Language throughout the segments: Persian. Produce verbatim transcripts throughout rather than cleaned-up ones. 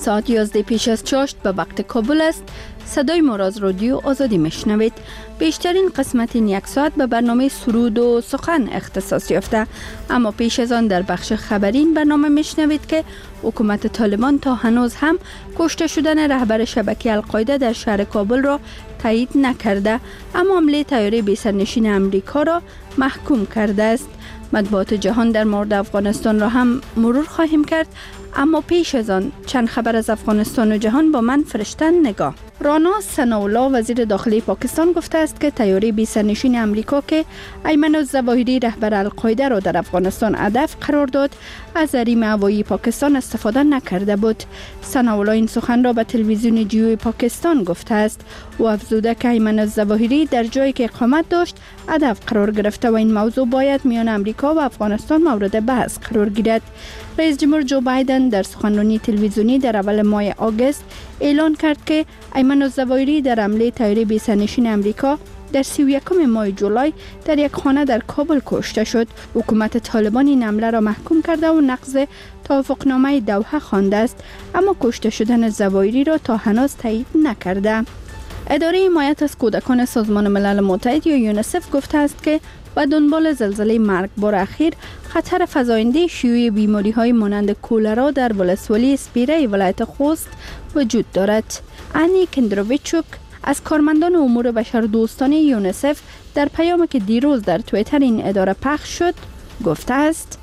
ساعت یازده پیش از چاشت به وقت کابل است. صدای ما را از رادیو آزادی میشنوید. بیشترین قسمت این یک ساعت به برنامه سرود و سخن اختصاص یافته، اما پیش از آن در بخش خبری این برنامه میشنوید که حکومت طالبان تا هنوز هم کشته شدن رهبر شبکه القاعده در شهر کابل را تایید نکرده، اما حمله طیاره بی سرنشین امریکا را محکوم کرده است. مطبوعات جهان در مورد افغانستان را هم مرور خواهیم کرد، اما پیش از آن چند خبر از افغانستان و جهان با من فرشتن نگاه. رانا ثناءالله وزیر داخلی پاکستان گفته است که طیاره بی سرنشین امریکا که ایمن الظواهری رهبر القاعده را در افغانستان هدف قرار داد از حریم هوایی پاکستان استفاده نکرده بود. ثناءالله این سخن را به تلویزیون جیو پاکستان گفته است و افزوده که ایمن الظواهری در جایی که اقامت داشت هدف قرار گرفته و این موضوع باید میان امریکا و افغانستان مورد بحث قرار گیرد. رئیس جمهور جو بایدن در سخنرانی تلویزیونی در اول ماه آگوست اعلان کرد که ایمن الظواهری در حمله طیاره بی سرنشین امریکا در سی و یکم ماه جولای در یک خانه در کابل کشته شد. حکومت طالبان این حمله را محکوم کرده و نقض توافقنامه دوحه خوانده است، اما کشته شدن الظواهری را تا هنوز تایید نکرده. اداره حمایت از کودکان سازمان ملل متحد یا یونیسف گفته است که و دنبال زلزله مرگبار اخیر خطر فزاینده شیوع بیماری‌های مانند کولرا در ولسوالی اسپیره ولایت خوست وجود دارد. انی کندروویچوک از کارمندان امور بشردوستانه یونیسف در پیامی که دیروز در توییتر این اداره پخش شد گفته است: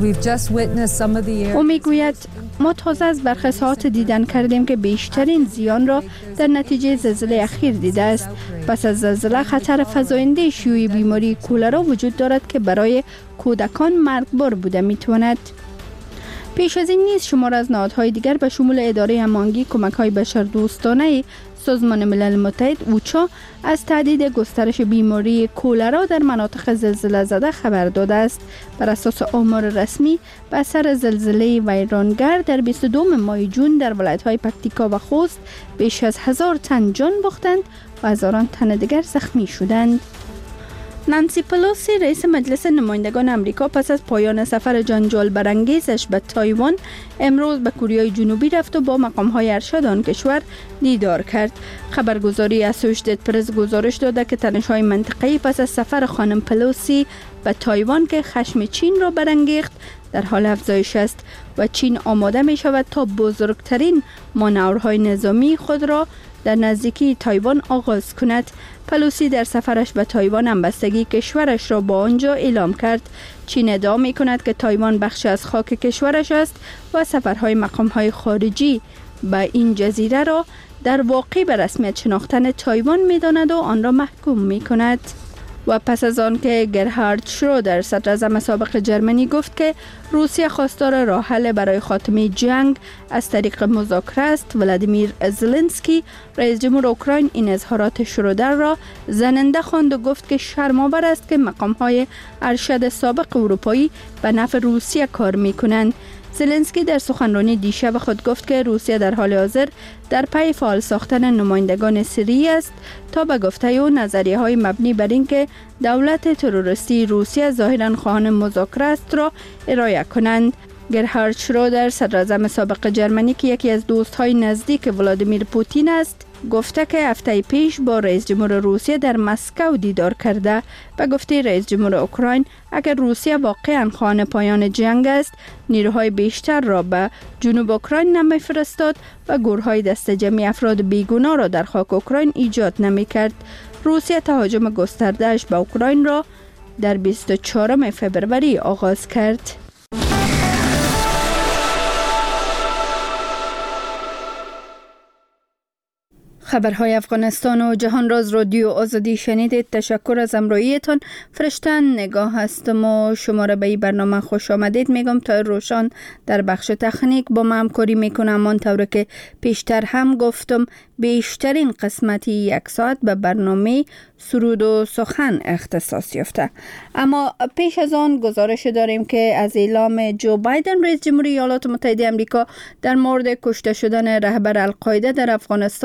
او میگوید ما تازه از برخی ساعات دیدن کردیم که بیشترین زیان را در نتیجه زلزله اخیر دیده است. پس از زلزله خطر فزاینده شیوع بیماری کولرا وجود دارد که برای کودکان مرگبار بوده میتواند. پیش از این نیز شمار از نهادهای دیگر به شمول اداره هماهنگی کمک‌های بشردوستانه سازمان ملل متحد اوچا از تهدید گسترش بیماری کولرا در مناطق زلزله زده خبر داده است. بر اساس آمار رسمی به اثر زلزله ویرانگر در بیست و دو ماه جون در ولایت‌های پکتیکا و خوست بیش از هزار تن جان باختند و هزاران تن دیگر زخمی شدند. نانسی پلوسی رئیس مجلس نمایندگان امریکا پس از پایان سفر جنجال برانگیزش به تایوان امروز به کره جنوبی رفت و با مقام‌های ارشد آن کشور دیدار کرد. خبرگزاری اسوشییتد پرس گزارش داده که تنش‌های منطقه‌ای پس از سفر خانم پلوسی به تایوان که خشم چین را برانگیخت در حال افزایش است و چین آماده می شود تا بزرگترین مانورهای نظامی خود را در نزدیکی تایوان آغاز کند. پلوسی در سفرش به تایوان همبستگی کشورش را با آنجا اعلام کرد. چین ادعا می کند که تایوان بخشی از خاک کشورش است و سفرهای مقام‌های خارجی به این جزیره را در واقع به رسمیت شناختن تایوان می داند و آن را محکوم می کند. و پس از آن که گرهارد شرودر صدر اعظم سابق جرمنی گفت که روسیه خواستار راه حل برای خاتمه جنگ از طریق مذاکره است، ولادیمیر زلنسکی رئیس جمهور اوکراین این اظهارات شرودر را زننده خواند و گفت که شرم‌آور است که مقام‌های ارشد سابق اروپایی به نفع روسیه کار می‌کنند. زلنسکی در سخنرانی دیشب خود گفت که روسیه در حال حاضر در پی فعال ساختن نمایندگان سری است تا به گفته او نظریه‌های مبنی بر اینکه دولت تروریستی روسیه ظاهراً خواهان مذاکره است را ارائه کنند. گرهارد شرودر صدر اعظم سابق جرمنی که یکی از دوست‌های نزدیک ولادیمیر پوتین است گفته که هفته پیش با رئیس جمهور روسیه در مسکو دیدار کرده. به گفته رئیس جمهور اوکراین اگر روسیه واقعاً خواهان پایان جنگ است نیروهای بیشتر را به جنوب اوکراین نمی‌فرستاد و گروه‌های دست جمعی افراد بیگناه را در خاک اوکراین ایجاد نمی‌کرد. روسیه تهاجم گسترده‌اش به اوکراین را در بیست و چهارم فوریه آغاز کرد. خبرهای افغانستان و جهان را از رادیو آزادی شنیدید. تشکر از همراهیتان. فرشتن نگاه هستم و شما را به این برنامه خوش آمدید میگم. تا روشان در بخش تکنیک با ما همکاری میکنم. آنطور که پیشتر هم گفتم بیشترین قسمتی یک ساعت به برنامه سرود و سخن اختصاص یافته. اما پیش از آن گزارش داریم که از اعلام جو بایدن رئیس جمهوری ایالات متحده آمریکا در مورد کشته شدن رهبر القاعده در افغانستان زیرا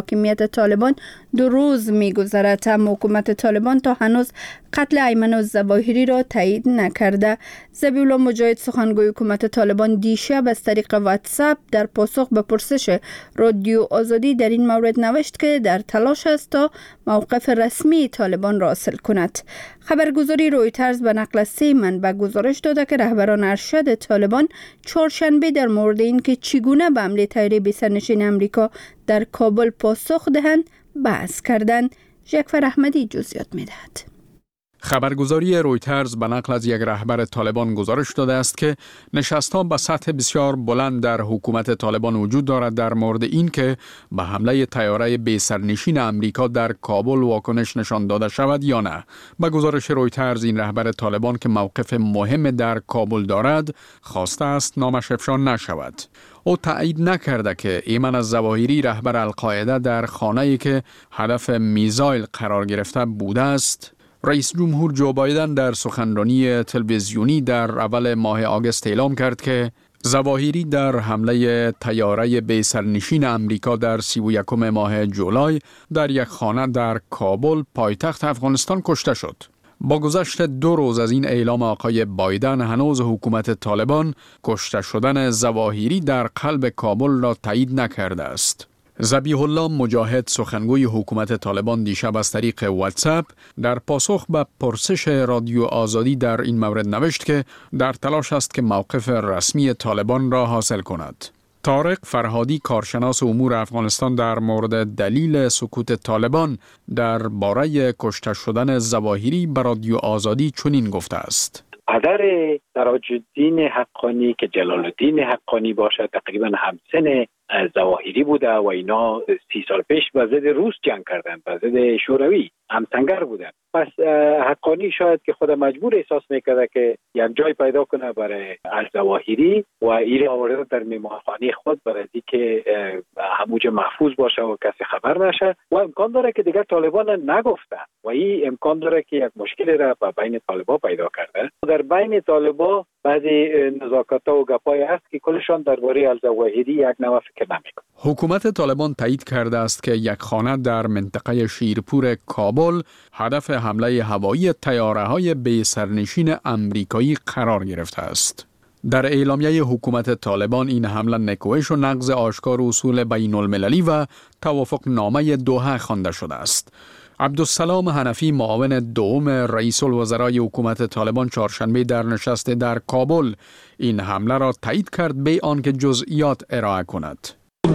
حاکمیت طالبان دو روز می‌گذرد، اما حکومت طالبان تا هنوز قتل ایمن الظواهری را تایید نکرده. ذبیح مجاهد سخنگوی حکومت طالبان دیشب از طریق واتساپ در پاسخ به پرسش رادیو آزادی در این مورد نوشت که در تلاش است تا موقف رسمی طالبان را حاصل کند. خبرگزاری رویترز به نقل از سه منبع گزارش داده که رهبران ارشد طالبان چهارشنبه در مورد اینکه چگونه به حمله طیاره بی سرنشین امریکا در کابل پاسخ دهند بحث کردند. جعفر احمدی جزئیات می‌دهد. خبرگزاری رویترز به نقل از یک رهبر طالبان گزارش داده است که نشست‌ها به سطح بسیار بلند در حکومت طالبان وجود دارد در مورد این که به حمله طیاره بی سرنشین امریکا در کابل واکنش نشان داده شود یا نه. به گزارش رویترز این رهبر طالبان که موقف مهم در کابل دارد خواسته است نامش افشا نشود. او تایید نکرده که ایمن الظواهری رهبر القاعده در خانه‌ای که هدف میزایل قرار گرفته بوده است. رئیس جمهور جو بایدن در سخنرانی تلویزیونی در اول ماه آگوست اعلام کرد که ظواهری در حمله طیاره بی سرنشین امریکا در سی و یکم ماه جولای در یک خانه در کابل پایتخت افغانستان کشته شد. با گذشت دو روز از این اعلام آقای بایدن هنوز حکومت طالبان کشته شدن ظواهری در قلب کابل را تایید نکرده است. ذبیح الله مجاهد سخنگوی حکومت طالبان دیشب از طریق واتساپ در پاسخ به پرسش رادیو آزادی در این مورد نوشت که در تلاش است که موقف رسمی طالبان را حاصل کند. طارق فرهادی کارشناس امور افغانستان در مورد دلیل سکوت طالبان در باره کشته شدن ظواهری به رادیو آزادی چنین گفته است: پدر سراج الدین حقانی که جلال الدین حقانی باشد تقریبا همسن ظواهری بوده و اینا سی سال پیش به ضد روس جنگ کردند، به ضد شوروی همسنگر بودند. پس حقانی شاید که خود مجبور احساس میکرده که یک جای پیدا کنه برای الظواهری و ایره آورده در مهمانخانه خود برای اینکه هموجه محفوظ باشه و کسی خبر نشه و امکان داره که دیگر طالبان نگفته و این امکان داره که یک مشکل را بین طالبان پیدا کرده. در بین طالبان بعضی نزاکت‌ها و گپای هست که کلشان درباره الظواهری یک نوع فکر نمی‌کنه. حکومت طالبان تایید کرده است که یک خانه در منطقه شیرپور کابل هدف حمله هوایی طیاره‌های بی سرنشین امریکایی قرار گرفته است. در اعلامیه حکومت طالبان این حمله نکوهش و نقض آشکار اصول بین المللی و توافق نامه دوحه خوانده شده است. عبدالسلام حنفی معاون دوم رئیس الوزرای حکومت طالبان چهارشنبه در نشست در کابل این حمله را تایید کرد به آنکه جزئیات ارائه کند.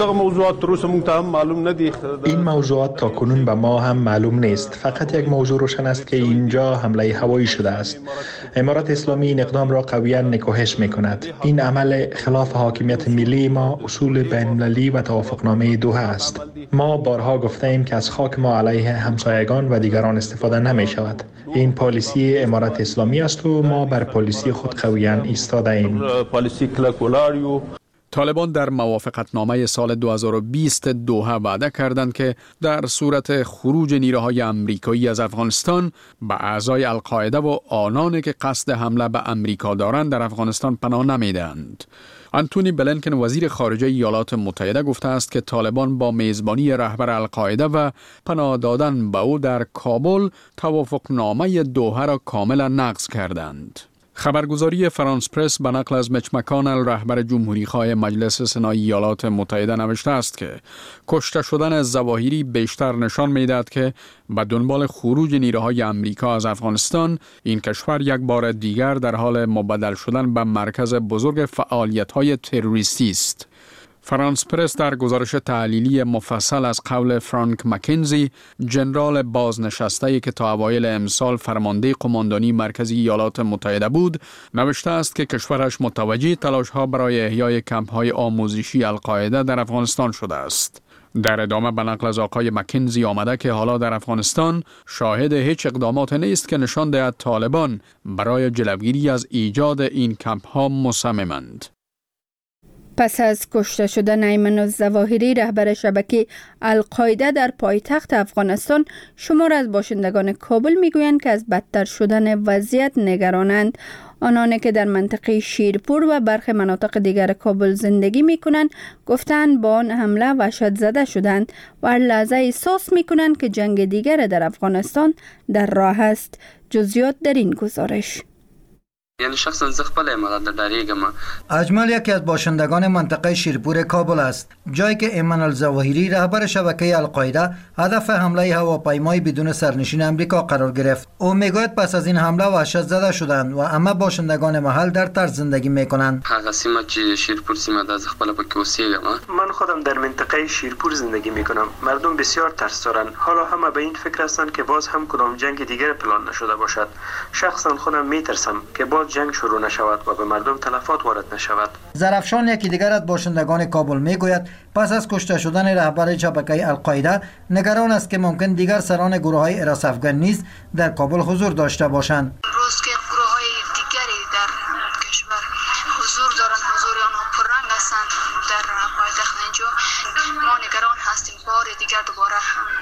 این موضوعات تا کنون به ما هم معلوم نیست. فقط یک موضوع روشن است که اینجا حمله هوایی شده است. امارت اسلامی این اقدام را قویاً نکوهش می‌کند. این عمل خلاف حاکمیت ملی ما، اصول بین‌المللی و توافقنامه دوحه است. ما بارها گفته‌ایم که از خاک ما علیه همسایگان و دیگران استفاده نمی‌شود. این پالیسی امارت اسلامی است و ما بر پالیسی خود قویاً ایستاده‌ایم. طالبان در موافقتنامه سال دو هزار و بیست دوحه وعده کردند که در صورت خروج نیروهای امریکایی از افغانستان به اعضای القاعده و آنانی که قصد حمله به امریکا دارند در افغانستان پناه نمیدهند. آنتونی بلینکن وزیر خارجه ایالات متحده گفته است که طالبان با میزبانی رهبر القاعده و پناه دادن به او در کابل توافقنامه دوحه را کاملا نقض کردند. خبرگزاری فرانس پرس به نقل از میچ مکانل رهبر جمهوری خواه مجلس سنای ایالات متحده نوشته است که کشته شدن ظواهری بیشتر نشان می‌دهد که به دنبال خروج نیروهای امریکا از افغانستان این کشور یک بار دیگر در حال مبدل شدن به مرکز بزرگ فعالیت‌های تروریستی است. فرانس پرس در گزارش تحلیلی مفصل از قول فرانک مکنزی، ژنرال بازنشسته‌ای که تا اوایل امسال فرمانده قماندانی مرکزی ایالات متحده بود، نوشته است که کشورش متوجه تلاش‌ها برای احیای کمپ‌های آموزشی القاعده در افغانستان شده است. در ادامه به نقل از آقای مکنزی آمده که حالا در افغانستان شاهد هیچ اقدامات نیست که نشان دهد طالبان برای جلوگیری از ایجاد این کمپ‌ها مصممند. پس از کشته شدن ایمن الظواهری رهبر شبکه القاعده در پایتخت افغانستان، شمار از باشندگان کابل میگویند که از بدتر شدن وضعیت نگرانند. آنانی که در منطقه شیرپور و برخی مناطق دیگر کابل زندگی می کنند گفتند با آن حمله وحشت زده شدند و هر لحظه احساس می کنند که جنگ دیگر در افغانستان در راه است. جزئیات در این گزارش. یعنی شخصا زخپل امارات در دریگم. اجمل یکی از باشندگان منطقه شیرپور کابل است، جایی که ایمن الظواهری رهبر شبکه القاعده هدف حمله هواپیمای بدون سرنشین امریکا قرار گرفت. او میگوید پس از این حمله وحشت زده شدند و همه باشندگان محل در ترس زندگی میکنند. هغه سیمه چې شیرپور سیمه د زخپل په کې اوسېږم. من خودم در منطقه شیرپور زندگی میکنم. مردم بسیار ترس دارند. حالا همه به این فکر هستند که باز هم کدام جنگ دیگر پلان نشده باشد. شخصا خودم میترسم که باز جنگ شروع نشود و به مردم تلفات وارد نشود. زرافشان یکی دیگر از باشندگان کابل میگوید پس از کشته شدن رهبر شبکه القاعده نگران است که ممکن دیگر سران گروه‌های حراس افغان نیز در کابل حضور داشته باشند. روز که گروه‌های دیگری در کشور حضور دارند، حضور آنها پررنگ هستند در پایتخت اینجا، ما نگران هستیم بار دیگر دوباره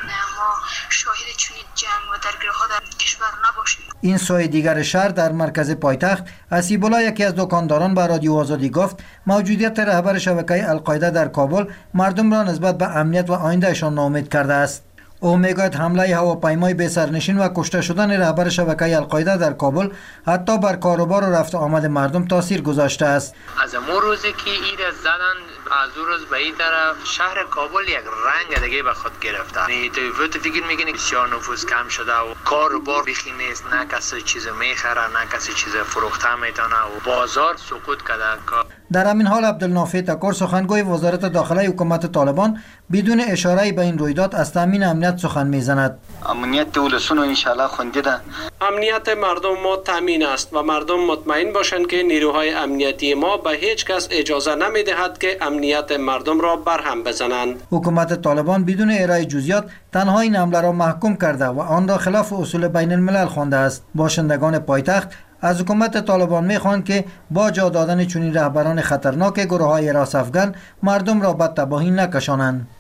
ما شاهد چنین جنگ و درگیری‌ها در کشور نباشیم. این سوی دیگر شهر در مرکز پایتخت اسیب‌الله یکی از دکانداران به رادیو آزادی گفت موجودیت رهبر شبکه القاعده در کابل مردم را نسبت به امنیت و آیندهشان ناامید کرده است. او میگوید حمله هواپیمای بی سرنشین و کشته شدن رهبر شبکه القاعده در کابل حتی بر کاروبار و رفت آمد مردم تاثیر گذاشته است. از امون روزی که ایره زدن از اون روز به این طرف شهر کابل یک رنگ دیگه به خود گرفته. یعنی تو فکر میکنی بسیار نفوذ کم شده و کاروبار بیخی نیست، نه کسی چیز میخره نه کسی چیز فروخته میتونه و بازار سقوط کرده. در همین حال عبدالنافع تکور سخنگوی وزارت داخله حکومت طالبان بدون اشاره به این رویداد از تامین امنیت سخن میزند. امنیت دولتونو ان شاء الله خونده ده. امنیت مردم ما تامین است و مردم مطمئن باشند که نیروهای امنیتی ما به هیچ کس اجازه نمیدهد که امنیت مردم را برهم بزنند. حکومت طالبان بدون ارائه جزئیات تنها این حمله را محکوم کرده و آن را خلاف اصول بین الملل خوانده است. باشندگان پایتخت از حکومت طالبان میخواهند که با جا دادن چنین رهبران خطرناک گروه‌های حراس افغان مردم را به تباهی نکشانند.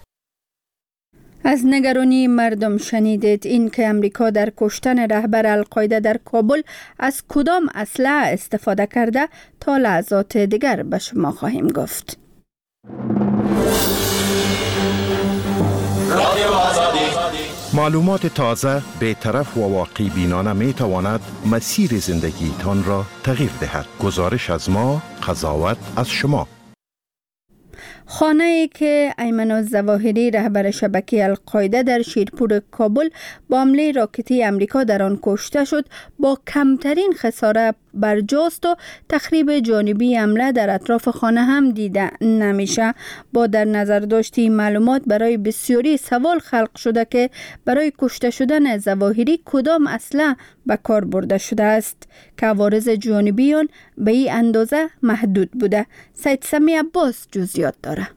از نگرانی مردم شنیدید. این که امریکا در کشتن رهبر القاعده در کابل از کدام اسلحه استفاده کرده تا لحظات دیگر به شما خواهیم گفت. معلومات تازه، بی‌طرف و واقعی بینانه می تواند مسیر زندگی تان را تغییر دهد. گزارش از ما، قضاوت از شما. خانه ای که ایمن الظواهری رهبر شبکه القاعده در شیرپور کابل با حمله راکتی امریکا در آن کشته شد با کمترین خساره برجاست و تخریب جانبی حمله در اطراف خانه هم دیده نمیشه. با در نظر داشتی معلومات برای بسیاری سوال خلق شده که برای کشته شدن ظواهری کدام اسلحه به کار برده شده است که عوارض جانبی آن به این اندازه محدود بوده. سید سمی عباس جزئیات داره.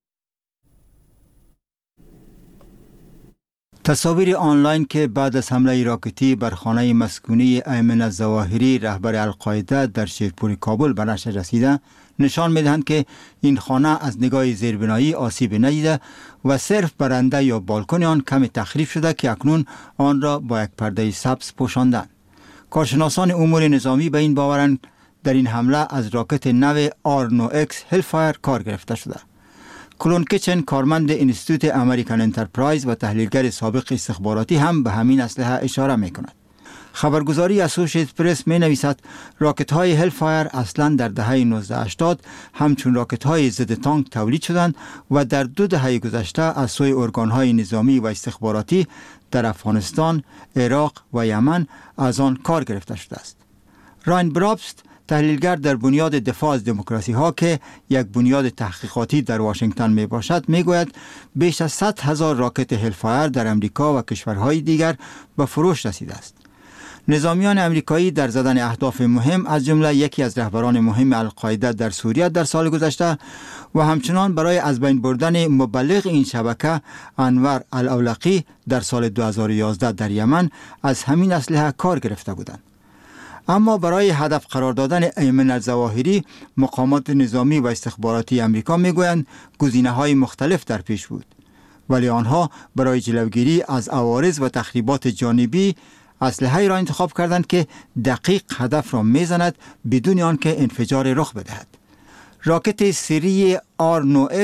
تصاویر آنلاین که بعد از حمله راکتی بر خانه مسکونی ایمن الظواهری رهبر القاعده در شیرپور کابل به نشر رسیده نشان می‌دهند که این خانه از نگاه زیربنایی آسیب ندیده و صرف برنده یا بالکن آن کمی تخریب شده که اکنون آن را با یک پرده سبز پوشاندند. کارشناسان امور نظامی به این باورند در این حمله از راکت نو آر نه ایکس هلفایر کار گرفته شده. کلون کیچن کارمند انستیتوت امریکن انترپرایز و تحلیلگر سابق استخباراتی هم به همین اسلحه اشاره می کند. خبرگزاری اسوسییتد پرس می نویسد راکت های هلفایر اصلا در دهه نوزده هشتاد همچون راکت های ضد تانک تولید شدند و در دو دهه گذشته از سوی ارگان های نظامی و استخباراتی در افغانستان، عراق و یمن از آن کار گرفته شده است. راین برابست تحلیلگر در بنیاد دفاع از دموکراسی ها که یک بنیاد تحقیقاتی در واشنگتن می باشد می گوید بیش از صد هزار راکت هلفایر در امریکا و کشورهای دیگر به فروش رسیده است. نظامیان امریکایی در زدن اهداف مهم از جمله یکی از رهبران مهم القاعده در سوریه در سال گذشته و همچنان برای از بین بردن مبلغ این شبکه انور الاولقی در سال دو هزار و یازده در یمن از همین اسلحه کار گرفته بودند. اما برای هدف قرار دادن ایمن الظواهری مقامات نظامی و استخباراتی امریکا میگویند گزینه‌های مختلف در پیش بود، ولی آنها برای جلوگیری از عوارض و تخریبات جانبی اسلحه‌ای را انتخاب کردند که دقیق هدف را میزند بدون آنکه انفجار رخ بدهد. راکت سری آر نه